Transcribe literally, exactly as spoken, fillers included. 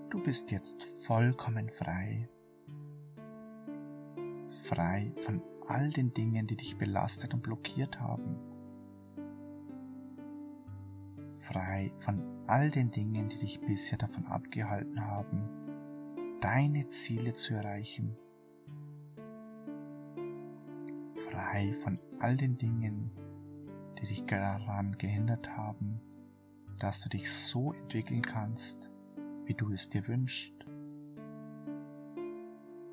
Du bist jetzt vollkommen frei. Frei von all den Dingen, die dich belastet und blockiert haben. Frei von all den Dingen, die dich bisher davon abgehalten haben, deine Ziele zu erreichen. Frei von all den Dingen, die dich daran gehindert haben, dass du dich so entwickeln kannst, wie du es dir wünschst.